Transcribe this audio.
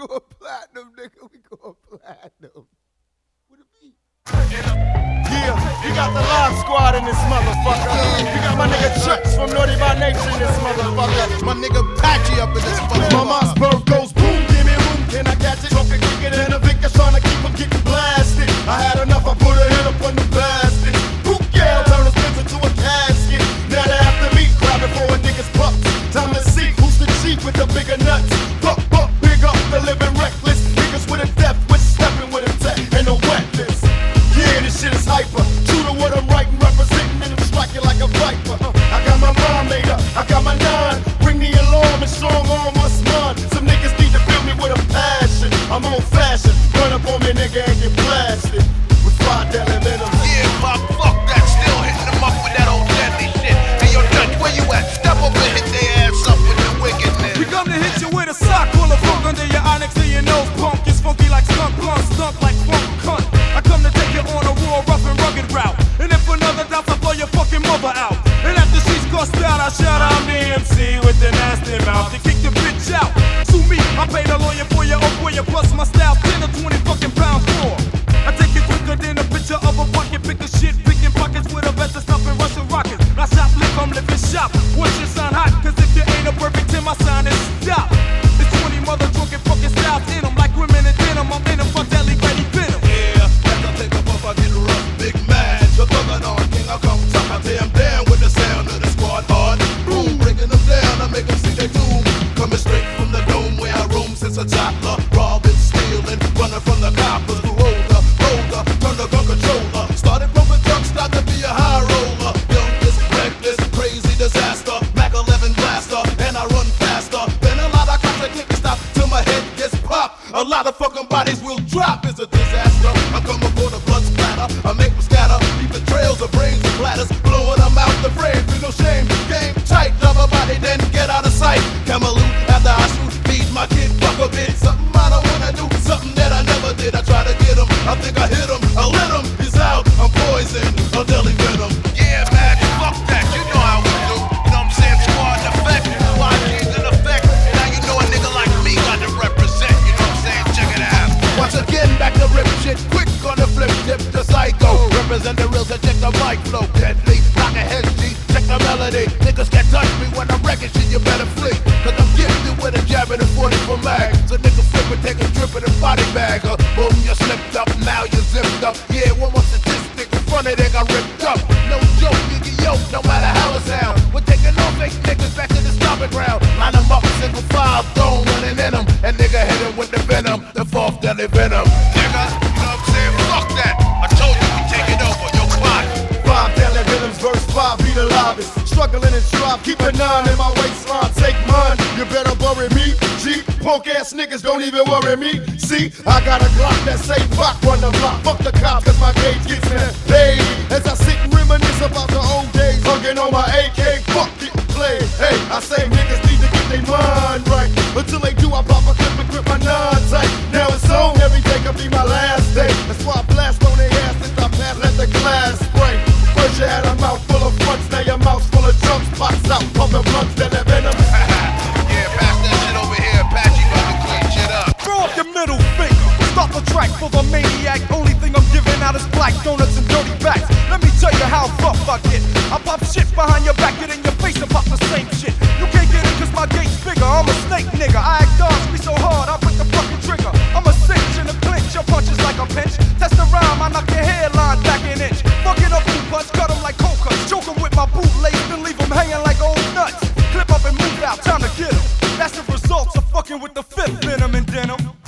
going platinum, nigga. We going platinum. What it be? Yeah, you got the live squad in this motherfucker. You got my nigga Chucks from Naughty by Nature in this motherfucker. My nigga Patchy up in this motherfucker. My Mossberg goes boom, give me room, can I catch it? Talking quicker than a Vickers, trying to keep him getting blasted. I had enough, I put a hit up on the bastard. Book yeah, turn a Spencer to a casket. Now they after me, grabbing for a nigga's pups. Time to see who's the chief with the bigger nuts. Buck, big up the living reckless. Niggas with a depth, with stepping with a tech and no weapons. Yeah, this shit is hyper. True to what I'm writing, representing, and I'm striking like a viper. I got my mind made up, I got my nine. Bring the alarm and strong arm must run. Some niggas need to fill me with a passion. I'm old fashioned. Run up on me, nigga, and get blasted with 5 deadly venom. Yeah, fuck that. Still hitting them up with that old deadly shit. Hey, yo, Dutch, where you at? Step up and hit their ass up with the wickedness. We come to hit you with a sock full of funk under your onyx and your nose punk. It's funky like skunk blunt, stunk like funk cunt. I come to take you on a raw, rough and rugged route. And if another doubts, I blow your fucking mother out. And after she's cussed out, I shout out the MC with the nasty mouth to kick the bitch out. Sue me, I paid a lawyer for you, up for you, plus my style 10 or 20 fucking pounds more. I take it quicker than a picture of a bucket, pick a shit, picking pockets with a vest and stuff and Russian rockets. I shoplift, I'm living shop. Once you sign hot, cause if you ain't a perfect 10, my sign is stop. It's 20 mother drunken fucking styles in them, like women in denim, I'm in them, fuck Deli Ready Venom. Yeah, as I take up off, I get rough, big man. You're thugging on king, I come top, I tear 'em down with the sound of the squad hard. Boom, breaking them down, I make 'em see their doom. Coming straight from the dome where I roam since a toddler. Robbing, stealing, running from the coppers. Who roller, turn the gun controller. Started pumping trucks, started to be a high roller. Youngest, reckless, crazy disaster. Mac 11 blaster, and I run faster. Then a lot of cops that can't stop till my head gets popped. A lot of fucking bodies will drop. It's a disaster. I come for the blood splatter. I make them scatter. Leave the trails of brains and bladders. Blowing them out the frame. Feel no shame. Game tight. Drop a body, then get out of sight. Camelot after I shoot. Feed my kid. Fuck a bit. Something I don't wanna do. Something that I never did. I try to get him. I think I hit him. I lit him. He's out. I'm poison. A deadly venom. Yeah, man. Fuck that. You know how we do. You know what I'm saying? Squad in effect. YG's in effect. Now you know a nigga like me got to represent. You know what I'm saying? Check it out. Once again, back to rip shit. Quick on the flip tip, the psycho. Represent the real, so check the mic flow. Deadly, rock a head G. Check the melody. Niggas can't touch me when I'm wrecking shit. You better flee. Cause I'm gifted with a jab and a 44 mag. So nigga flip and take a trip in a body bag. Boom, you slipped up, now you zipped up. Yeah, one more statistic in front of they got ripped up. No joke, you get yoked, no matter how it sound. We're taking all fake niggas back to the stomping ground. Line them up, single file, throwing running in them. And nigga hit him with the venom, the 4th deadly venom. Nigga, you know what I'm saying? Fuck that. I told you we take it over. Yo, quiet. 5 deadly venoms, verse 5, be the loudest. Struggling and strive, keep a 9 in my waistline, take mine. You better bury me, G. Punk ass niggas don't even worry me. See, I got a Glock that say fuck run the block. Fuck the cops, cause my gauge gets me paid. As I sit and reminisce about the old days, hugging on my AK, fuck getting played. Hey, I say niggas need to get their mind right. Until they do, I pop a clip and grip my 9 tight. Now it's on, every day could be my last day. That's why I blast on their ass since I pass, let the glass spray. First you had a mouth full of fronts, now your mouth's full of chunks. Pops out, pumping blunts, that venom. Yeah, pass that shit over here. Patchy about to clean shit up. Throw up your middle finger. Stop the track for the maniac. Only thing I'm giving out is black donuts and dirty backs. Let me tell you how rough I get. I pop shit behind your back, get in your face and pop the same shit. You can't get it cause my gate's bigger. I'm a snake nigga. I act dodge me so hard, I put the fucking trigger. I'm a cinch in the clinch, your punches like a pinch. Test the rhyme, I knock your hairline back an inch. Fucking up boot punch, cut 'em like cold cuts. Choke 'em with my bootlace, then leave 'em hanging like old nuts. Clip up and move out, time to get 'em. That's the results of fucking with the 5th venom and denim.